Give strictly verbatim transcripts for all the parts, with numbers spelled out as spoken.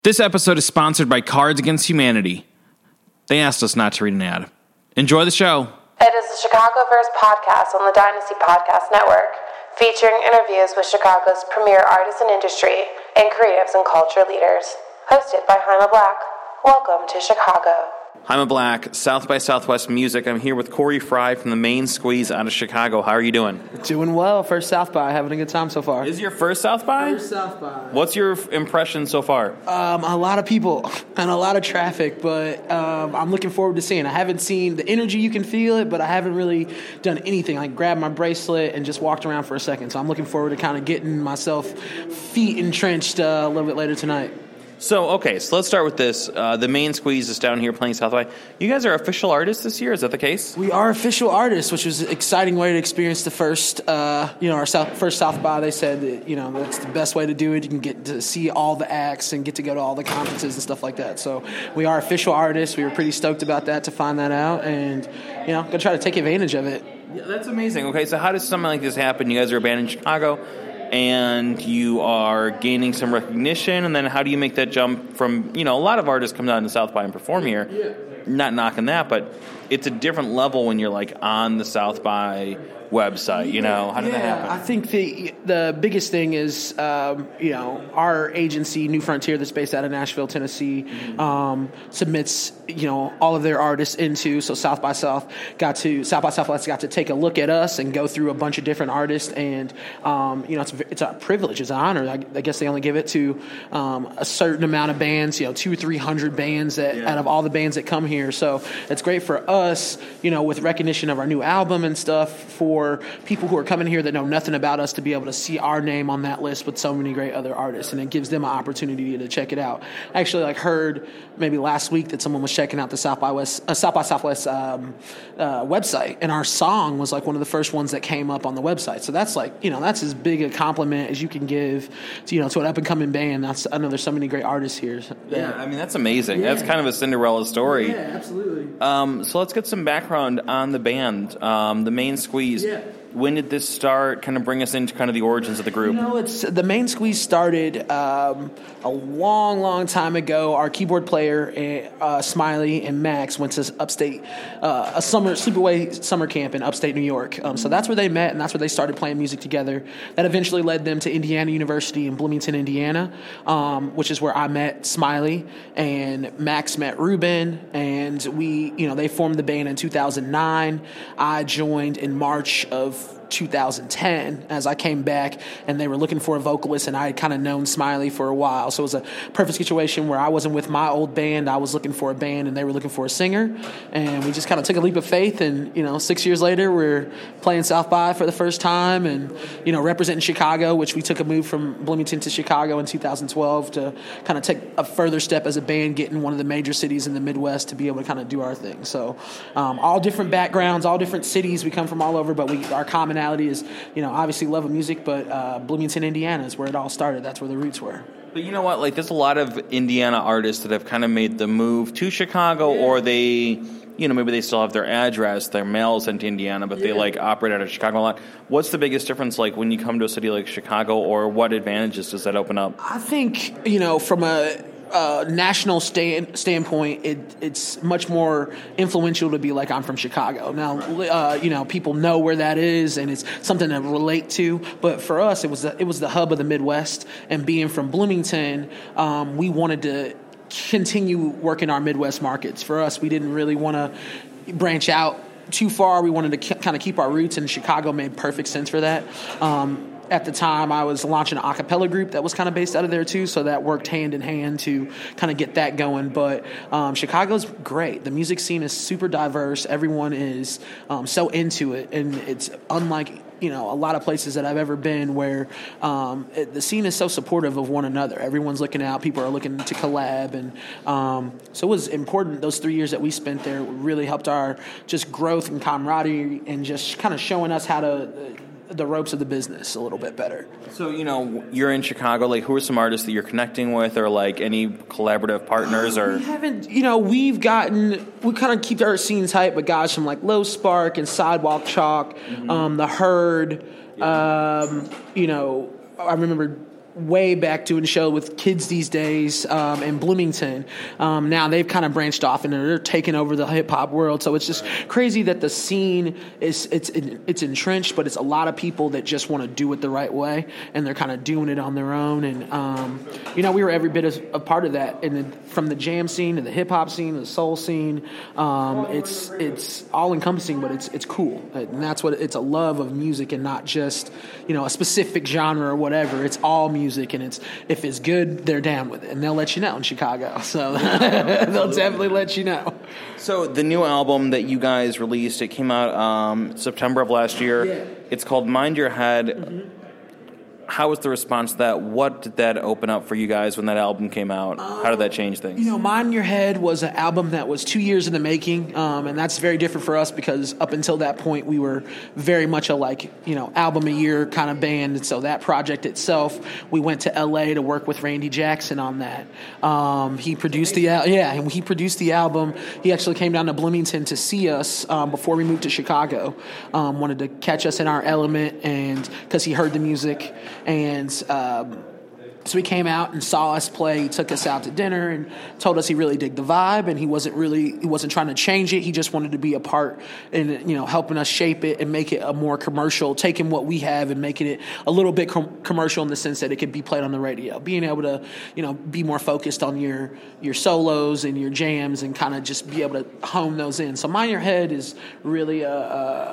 This episode is sponsored by Cards Against Humanity. They asked us not to read an ad. Enjoy the show. It is the Chicago Verse podcast on the Dynasty Podcast Network, featuring interviews with Chicago's premier artists in industry and creatives and culture leaders. Hosted by Jaime Black. Welcome to Chicago. Jaime Black, South by Southwest Music. I'm here with Corey Fry from the Main Squeeze out of Chicago. How are you doing? Doing well. First South by. Having a good time so far. Is your first South by? First South by. What's your impression so far? Um, a lot of people and a lot of traffic, but um, I'm looking forward to seeing. I haven't seen the energy. You can feel it, but I haven't really done anything. I grabbed my bracelet and just walked around for a second. So I'm looking forward to kind of getting myself feet entrenched uh, a little bit later tonight. So, okay, so let's start with this. Uh, the Main Squeeze is down here playing South by. You guys are official artists this year. Is that the case? We are official artists, which was an exciting way to experience the first, uh, you know, our South, first South by. They said that, you know, that's the best way to do it. You can get to see all the acts and get to go to all the conferences and stuff like that. So we are official artists. We were pretty stoked about that to find that out, and, you know, gonna try to take advantage of it. Yeah, that's amazing. Okay, so how does something like this happen? You guys are a band in Chicago, and you are gaining some recognition, and then how do you make that jump from, you know, a lot of artists come down to South by and perform here. Yeah. Not knocking that, but it's a different level when you're, like, on the South by website, you know? How did yeah, that happen? I think the the biggest thing is, um, you know, our agency, New Frontier, that's based out of Nashville, Tennessee, um, submits, you know, all of their artists into, so South by South got to, South by Southwest got to take a look at us and go through a bunch of different artists, and, um, you know, it's, it's a privilege, it's an honor. I, I guess they only give it to um, a certain amount of bands, you know, two or three hundred bands that, yeah. out of all the bands that come here, so it's great for us, you know, with recognition of our new album and stuff, for people who are coming here that know nothing about us to be able to see our name on that list with so many great other artists, and it gives them an opportunity to check it out. I actually like heard maybe last week that someone was checking out the South by West, uh, South by Southwest um, uh, website, and our song was like one of the first ones that came up on the website. So that's like, you know, that's as big a compliment as you can give to, you know, to an up and coming band. That's, I know there's so many great artists here. So, yeah, yeah, I mean, that's amazing. Yeah. That's kind of a Cinderella story. Yeah, absolutely. Um, so let's get some background on the band, um, the Main Squeeze. Yeah. When did this start? Kind of bring us into kind of the origins of the group. You know, it's the Main Squeeze started um, a long, long time ago. Our keyboard player, uh, Smiley, and Max went to upstate, uh, a summer sleepaway summer camp in upstate New York. Um, so that's where they met, and that's where they started playing music together. That eventually led them to Indiana University in Bloomington, Indiana, um, which is where I met Smiley, and Max met Ruben, and we, you know, they formed the band in two thousand nine. I joined in March of two thousand ten as I came back, and they were looking for a vocalist, and I had kind of known Smiley for a while, so it was a perfect situation where I wasn't with my old band, I was looking for a band, and they were looking for a singer, and we just kind of took a leap of faith, and, you know, six years later we're playing South by for the first time, and, you know, representing Chicago, which we took a move from Bloomington to Chicago in two thousand twelve to kind of take a further step as a band, getting one of the major cities in the Midwest to be able to kind of do our thing. So um, all different backgrounds, all different cities, we come from all over, but we our common is, you know, obviously love of music, but uh, Bloomington, Indiana is where it all started. That's where the roots were. But you know what? Like, there's a lot of Indiana artists that have kind of made the move to Chicago, yeah. or they, you know, maybe they still have their address, their mail's into Indiana, but yeah. they, like, operate out of Chicago a lot. What's the biggest difference, like, when you come to a city like Chicago, or what advantages does that open up? I think, you know, from a Uh, national stand, standpoint, it, it's much more influential to be like, I'm from Chicago. Now, uh, you know, people know where that is, and it's something to relate to. But for us, it was the, it was the hub of the Midwest. And being from Bloomington, um, we wanted to continue working our Midwest markets. For us, we didn't really want to branch out too far. We wanted to k- kind of keep our roots, and Chicago made perfect sense for that. Um, At the time, I was launching an a cappella group that was kind of based out of there, too, so that worked hand in hand to kind of get that going. But um, Chicago's great. The music scene is super diverse. Everyone is um, so into it, and it's unlike, you know, a lot of places that I've ever been where um, it, the scene is so supportive of one another. Everyone's looking out. People are looking to collab. And um, so it was important. Those three years that we spent there really helped our just growth and camaraderie and just kind of showing us how to uh, the ropes of the business a little bit better. So, you know, you're in Chicago. Like, who are some artists that you're connecting with, or like any collaborative partners? Or we haven't, you know, we've gotten, we kind of keep our scene tight, but guys from like Low Spark and Sidewalk Chalk, mm-hmm. um, The Herd, um, you know, I remember way back doing a show with kids these days um, in Bloomington. Um, now they've kind of branched off and they're taking over the hip hop world. So it's just crazy that the scene is it's it's entrenched, but it's a lot of people that just want to do it the right way, and they're kind of doing it on their own. And um, you know, we were every bit of a part of that. And then from the jam scene to the hip hop scene, to the soul scene, um, it's it's all encompassing, but it's it's cool, and that's what it's a love of music and not just you know a specific genre or whatever. It's all music. Music and it's if it's good, they're down with it, and they'll let you know in Chicago. So they'll definitely let you know. So the new album that you guys released, it came out um, September of last year. Yeah. It's called Mind Your Head. Mm-hmm. How was the response to that? What did that open up for you guys when that album came out? How did that change things? You know, Mind Your Head was an album that was two years in the making, um, and that's very different for us because up until that point we were very much a like, you know, album a year kind of band. And so that project itself, we went to L A to work with Randy Jackson on that. Um, he produced the al- yeah, and he produced the album. He actually came down to Bloomington to see us um, before we moved to Chicago. Um, wanted to catch us in our element, and because he heard the music. And um, so he came out and saw us play. He took us out to dinner and told us he really digged the vibe, and he wasn't really he wasn't trying to change it. He just wanted to be a part in you know helping us shape it and make it a more commercial, taking what we have and making it a little bit com- commercial in the sense that it could be played on the radio. Being able to you know be more focused on your your solos and your jams and kind of just be able to hone those in. So Mind Your Head is really a,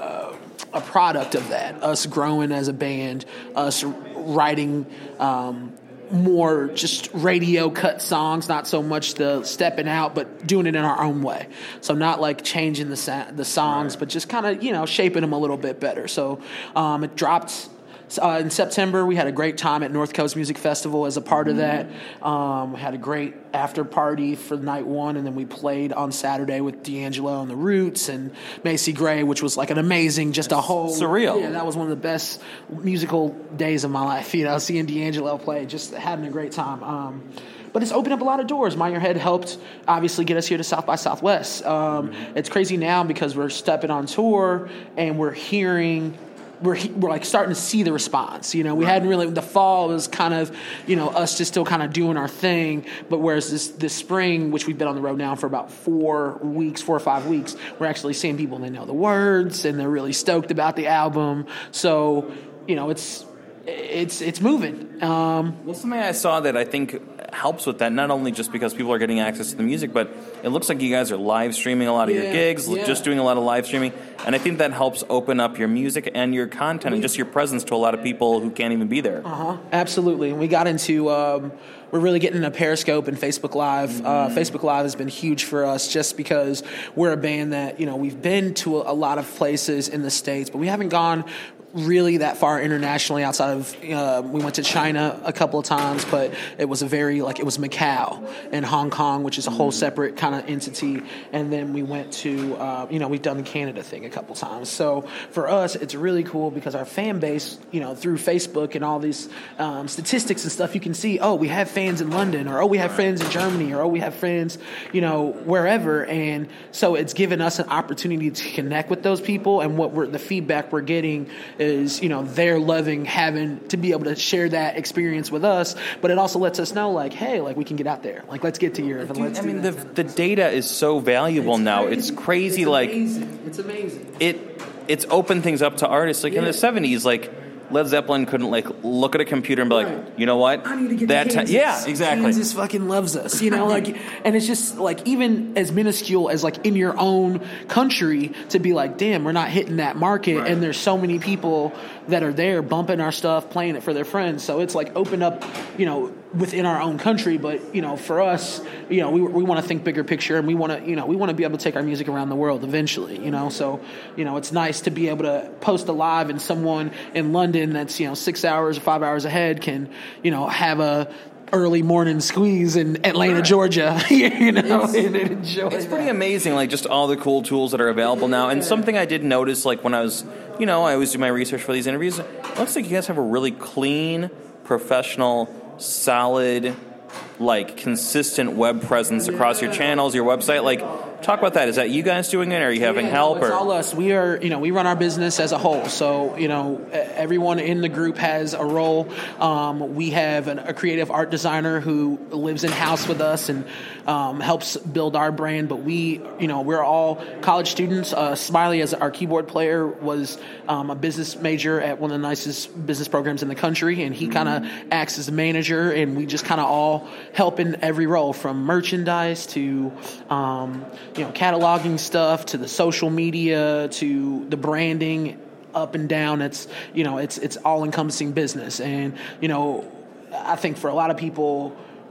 a a product of that. Us growing as a band, us writing um, more just radio cut songs, not so much the stepping out, but doing it in our own way. So not like changing the sa- the songs, but just kind of you know shaping them a little bit better. So um, it dropped. Uh, in September, we had a great time at North Coast Music Festival as a part of that. Um, we had a great after party for night one, and then we played on Saturday with D'Angelo and the Roots and Macy Gray, which was like an amazing, just a whole surreal. Yeah, that was one of the best musical days of my life. You know, seeing D'Angelo play, just having a great time. Um, But it's opened up a lot of doors. Mind Your Head helped, obviously, get us here to South by Southwest. Um, it's crazy now because we're stepping on tour and we're hearing. We're we're like starting to see the response. You know, we hadn't really. The fall was kind of, you know, us just still kind of doing our thing. But whereas this this spring, which we've been on the road now for about four weeks, four or five weeks, we're actually seeing people and they know the words and they're really stoked about the album. So, you know, it's it's it's moving. Um, well, something I saw that I think helps with that, not only just because people are getting access to the music, but it looks like you guys are live streaming a lot of yeah, your gigs, yeah. just doing a lot of live streaming, and I think that helps open up your music and your content and just your presence to a lot of people who can't even be there. Uh-huh, absolutely. And we got into, um, we're really getting into Periscope and Facebook Live. Mm-hmm. Uh, Facebook Live has been huge for us just because we're a band that, you know, we've been to a, a lot of places in the States, but we haven't gone really that far internationally outside of, uh, we went to China a couple of times, but it was a very, like, it was Macau and Hong Kong, which is a whole separate kind of entity. And then we went to, uh, you know, we've done the Canada thing a couple times. So for us, it's really cool because our fan base, you know, through Facebook and all these um, statistics and stuff, you can see, oh, we have fans in London, or oh, we have friends in Germany, or oh, we have friends, you know, wherever. And so it's given us an opportunity to connect with those people. And what we're, the feedback we're getting is, you know, they're loving having to be able to share that experience with us, but it also lets us know, like, hey, like, we can get out there. Like, let's get to Europe. And Dude, let's I do mean, that. the the data is so valuable It's now. crazy. It's crazy. It's like, amazing. It's amazing. it it's opened things up to artists. Like in Yeah. the seventies, like Led Zeppelin couldn't like look at a computer and be like, Right. you know what? I need to get that to ti- Kansas. yeah, exactly. Kansas fucking loves us, you know, like, and it's just like even as minuscule as like in your own country to be like, damn, we're not hitting that market, Right. and there's so many people that are there bumping our stuff, playing it for their friends. So it's like opened up, you know, within our own country, but you know, for us, you know, we we want to think bigger picture, and we want to, you know, we want to be able to take our music around the world eventually, you know. So, you know, it's nice to be able to post a live, and someone in London that's, you know, six hours or five hours ahead can, you know, have a early morning squeeze in Atlanta, Right. Georgia, you know, and, and enjoy. It's pretty that. amazing, like just all the cool tools that are available now. And something I did notice, like when I was, you know, I always do my research for these interviews. It looks like you guys have a really clean, professional, solid, like consistent web presence across your channels, your website. Like, talk Talk about that. Is that you guys doing it, or are you having Yeah, help? no, it's or? all us. We are, you know, we run our business as a whole. So, you know, everyone in the group has a role. Um, we have an, a creative art designer who lives in house with us and um, helps build our brand. But we, you know, we're all college students. Uh, Smiley, as our keyboard player, was um, a business major at one of the nicest business programs in the country, and he kind of acts as a manager. And we just kind of all help in every role, from merchandise to um, you know, cataloging stuff, to the social media, to the branding, up and down. It's, you know, it's it's all encompassing business. And, you know, I think for a lot of people,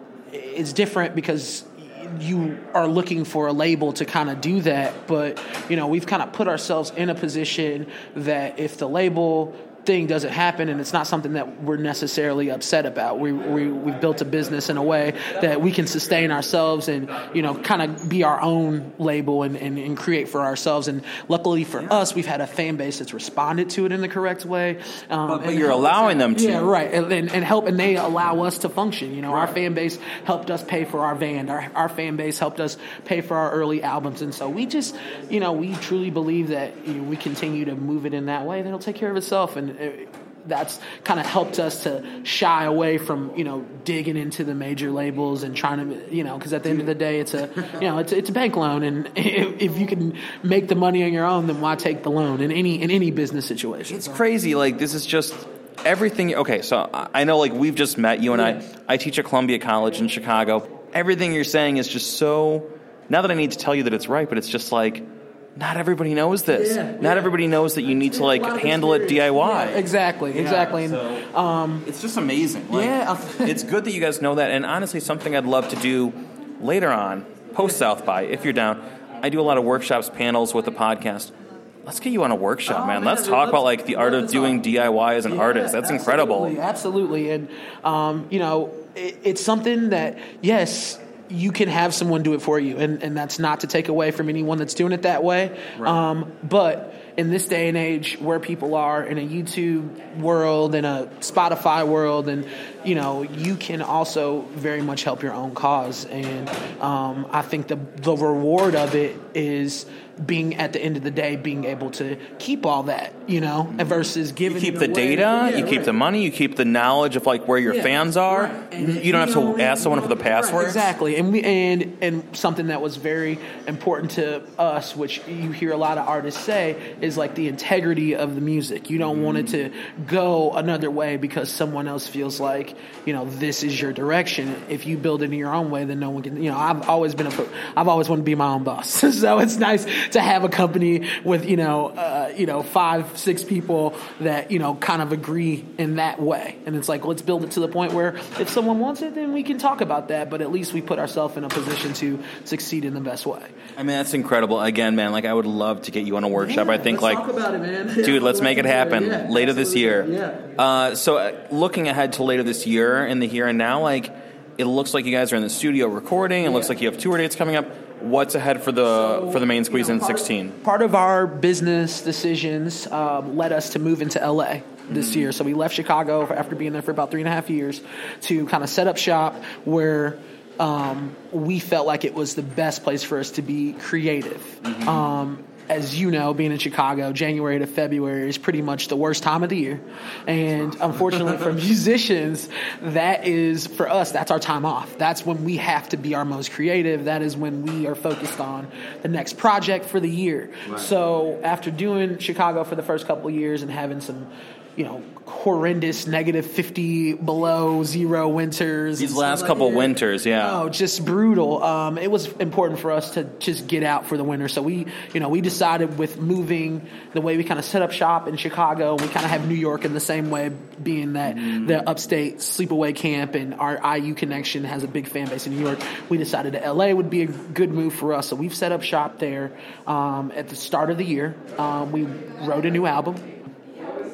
it's different because you are looking for a label to kind of do that. But, you know, we've kind of put ourselves in a position that if the label thing doesn't happen, and it's not something that we're necessarily upset about. We, we, we've built a business in a way that we can sustain ourselves and, you know, kind of be our own label and, and, and create for ourselves. And luckily for us, we've had a fan base that's responded to it in the correct way. Um, but, but and you're allowing them to. Yeah, right. And, and, and help, and they allow us to function. You know, right. Our fan base helped us pay for our van. Our, our fan base helped us pay for our early albums. And so we just, you know, we truly believe that, you know, we continue to move it in that way, then it'll take care of itself. And It, that's kind of helped us to shy away from, you know, digging into the major labels and trying to, you know, because at the end of the day, it's a, you know, it's it's a bank loan, and if, if you can make the money on your own, then why take the loan in any in any business situation? It's crazy. Like, this is just everything. Okay, so I know, like, we've just met, you and I. I teach at Columbia College in Chicago. Everything you're saying is just so. Not that I need to tell you that it's right, but it's just like, not everybody knows this. Yeah, not yeah. everybody knows that you need to, like, handle it D I Y. Yeah, exactly, exactly. Yeah, so um, it's just amazing. Like, yeah. It's good that you guys know that. And honestly, something I'd love to do later on, post South by, if you're down. I do a lot of workshops, panels with the podcast. Let's get you on a workshop, oh, man. man. Let's talk let's, about, like, the art of doing D I Y as an yeah, artist. That's absolutely, incredible. Absolutely. And, um, you know, it, it's something that, yes, you can have someone do it for you, and, and that's not to take away from anyone that's doing it that way. Right. Um, but in this day and age where people are in a YouTube world and a Spotify world, and, you know, you can also very much help your own cause. And um, I think the the reward of it is being, at the end of the day, being able to keep all that, you know, versus giving. You keep it the away. data, Yeah, you keep right. the money, you keep the knowledge of, like, where your Yeah, fans are. right. And you don't have know, to ask someone for the password. Right, exactly. And we and and something that was very important to us, which you hear a lot of artists say, is like the integrity of the music. You don't mm-hmm. want it to go another way because someone else feels like, you know, this is your direction. If you build it in your own way, then no one can. You know, I've always been a, I've always wanted to be my own boss. So it's nice to have a company with, you know, uh, you know, five, six people that, you know, kind of agree in that way. And it's like, let's build it to the point where if someone wants it, then we can talk about that. But at least we put ourselves in a position to succeed in the best way. I mean, that's incredible. Again, man, like, I would love to get you on a workshop. Yeah, I think, let's like, talk about it, man. dude, let's make it happen yeah, later this year. Yeah. Uh, so uh, looking ahead to later this year, in the here and now, like, it looks like you guys are in the studio recording. It yeah. looks like you have tour dates coming up. What's ahead for the so, for the main squeeze you know, in part sixteen? Of, part of our business decisions um, led us to move into L A this mm. year. So we left Chicago after being there for about three and a half years to kind of set up shop where um, we felt like it was the best place for us to be creative. Mm-hmm. Um, as you know, being in Chicago, January to February is pretty much the worst time of the year. And unfortunately for musicians, that is, for us, that's our time off. That's when we have to be our most creative. That is when we are focused on the next project for the year. Right. So after doing Chicago for the first couple of years and having some, you know, horrendous negative fifty below zero winters. These last like couple that. winters, yeah. Oh, just brutal. Um, it was important for us to just get out for the winter. So we, you know, we decided with moving the way we kind of set up shop in Chicago, we kind of have New York in the same way, being that mm. the upstate sleepaway camp and our I U connection has a big fan base in New York. We decided that L A would be a good move for us. So we've set up shop there um, at the start of the year. Um, we wrote a new album.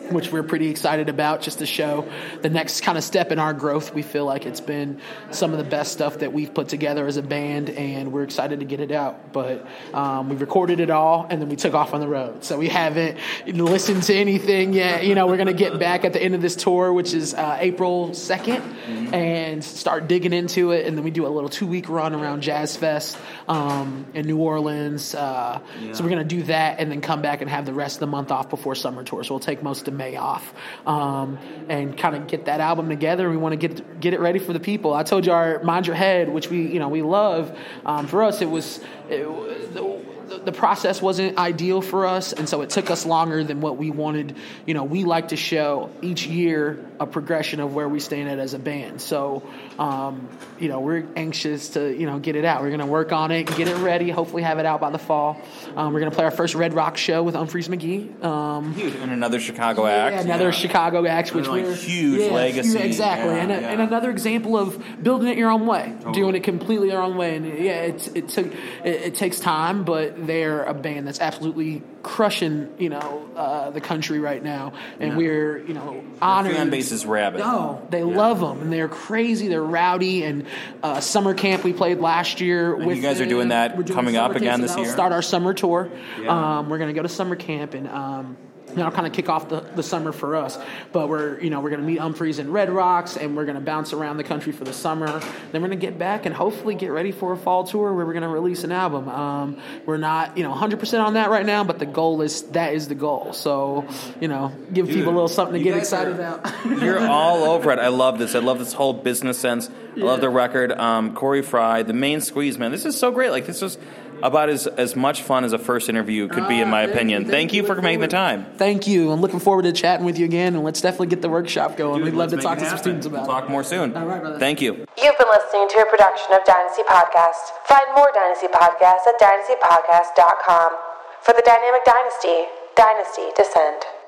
which we're pretty excited about, just to show the next kind of step in our growth. We feel like it's been some of the best stuff that we've put together as a band, and we're excited to get it out. But um, we recorded it all, and then we took off on the road. So we haven't listened to anything yet. You know, we're going to get back at the end of this tour, which is uh, April second, mm-hmm. and start digging into it. And then we do a little two-week run around Jazz Fest um, in New Orleans. Uh, yeah. So we're going to do that and then come back and have the rest of the month off before summer tour. So we'll take most of May off um, and kind of get that album together. We want to get get it ready for the people. I told you our Mind Your Head, which we you know we love. Um, for us, it was it, the, the process wasn't ideal for us, and so it took us longer than what we wanted. You know, we like to show each year a progression of where we stand at as a band. So, um, you know, we're anxious to, you know, get it out. We're going to work on it, get it ready, hopefully have it out by the fall. Um, we're going to play our first Red Rock show with Humphreys McGee. Um, huge. And another Chicago act. Yeah, another yeah. Chicago act, which like we're... Huge yeah, legacy. Huge, exactly. Yeah, and, a, yeah. and another example of building it your own way, totally. doing it completely your own way. And, yeah, it's, it, took, it, it takes time, but they're a band that's absolutely crushing, you know, uh, the country right now, and yeah. we're, you know, honored. Fan base is rabid. No, they yeah. love them, and they're crazy. They're rowdy. And uh, summer camp we played last year. And with you guys them. are doing that We're doing coming up camp, again so this that'll year. Start our summer tour. Yeah. Um, we're going to go to summer camp and. Um, That'll kind of kick off the, the summer for us. But we're, you know, we're going to meet Humphreys and Red Rocks, and we're going to bounce around the country for the summer. Then we're going to get back and hopefully get ready for a fall tour where we're going to release an album. Um, we're not, you know, one hundred percent on that right now, but the goal is, that is the goal. So, you know, give Dude, people a little something to get excited are, about. You're all over it. I love this. I love this whole business sense. I yeah. love the record. Um, Corey Fry, The Main Squeeze, man. This is so great. Like, this is about as, as much fun as a first interview could be, in my uh, opinion. Thank, thank you for making the time. Thank you. I'm looking forward to chatting with you again, and let's definitely get the workshop going. Dude, We'd love to talk to happen. some students about we'll it. Talk more soon. All right, brother. Thank you. You've been listening to a production of Dynasty Podcast. Find more Dynasty Podcasts at dynasty podcast dot com. For the Dynamic Dynasty, Dynasty Descend.